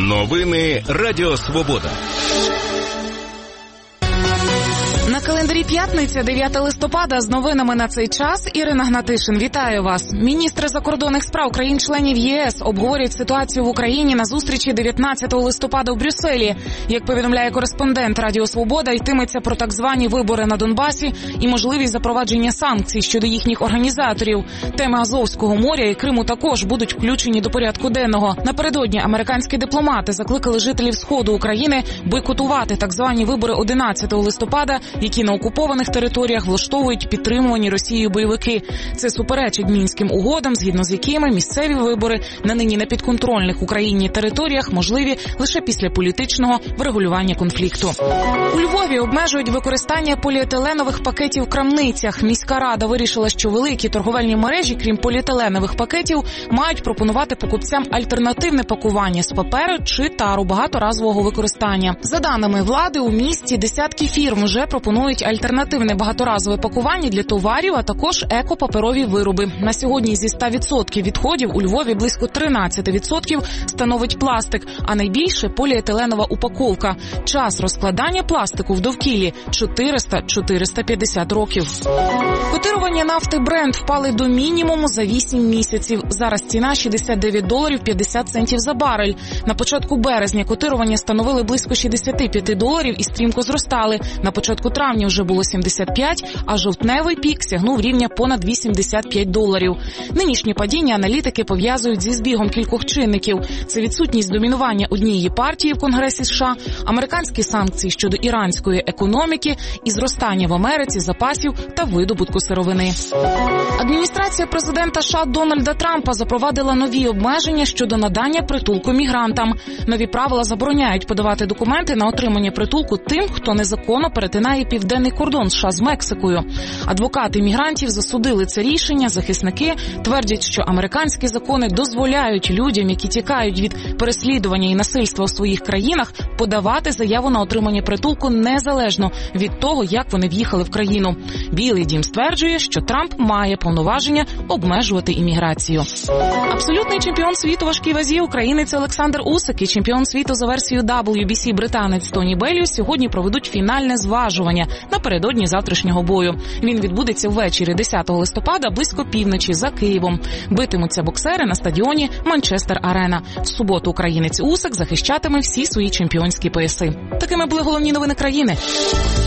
Новини Радіо Свобода. На календарі п'ятниця, 9 листопада. З новинами на цей час Ірина Гнатишин. Вітаю вас. Міністри закордонних справ країн-членів ЄС обговорюють ситуацію в Україні на зустрічі 19 листопада в Брюсселі. Як повідомляє кореспондент Радіо Свобода, йтиметься про так звані вибори на Донбасі і можливість запровадження санкцій щодо їхніх організаторів. Теми Азовського моря і Криму також будуть включені до порядку денного. Напередодні американські дипломати закликали жителів Сходу України бойкотувати так звані вибори 11 листопада, які на окупованих територіях влаштовують підтримувані Росією бойовики. Це суперечить Мінським угодам, згідно з якими місцеві вибори на нині непідконтрольних Україні територіях можливі лише після політичного врегулювання конфлікту. У Львові обмежують використання поліетиленових пакетів в крамницях. Міська рада вирішила, що великі торговельні мережі, крім поліетиленових пакетів, мають пропонувати покупцям альтернативне пакування з паперу чи тару багаторазового використання. За даними влади, у місті десятки фірм вже пропонують альтернативне багаторазове пакування для товарів, а також екопаперові вироби. На сьогодні зі 100% відходів у Львові близько 13% становить пластик, а найбільше поліетиленова упаковка. Час розкладання пластику в довкіллі – 400-450 років. Котирування нафти Brent впали до мінімуму за 8 місяців. Зараз ціна $69.50 за барель. На початку березня котирування становили близько $65 і стрімко зростали. На початку травня вже було 75, а жовтневий пік сягнув рівня понад $85. Нинішнє падіння аналітики пов'язують зі збігом кількох чинників. Це відсутність домінування однієї партії в Конгресі США, американські санкції щодо іранської економіки і зростання в Америці запасів та видобутку сировини. Адміністрація президента США Дональда Трампа запровадила нові обмеження щодо надання притулку мігрантам. Нові правила забороняють подавати документи на отримання притулку тим, хто незаконно перетинає південний кордон США з Мексикою. Адвокати мігрантів засудили це рішення, захисники твердять, що американські закони дозволяють людям, які тікають від переслідування і насильства у своїх країнах, подавати заяву на отримання притулку незалежно від того, як вони в'їхали в країну. Білий дім стверджує, що Трамп має повноваження обмежувати імміграцію. Абсолютний чемпіон світу важкій вазі українець Олександр Усик і чемпіон світу за версією WBC британець Тоні Беллю сьогодні проведуть фінальне зважування напередодні завтрашнього бою. Він відбудеться ввечері 10 листопада близько півночі за Києвом. Битимуться боксери на стадіоні Манчестер-Арена. В суботу українець Усик захищатиме всі свої чемпіонські пояси. Такими були головні новини країни.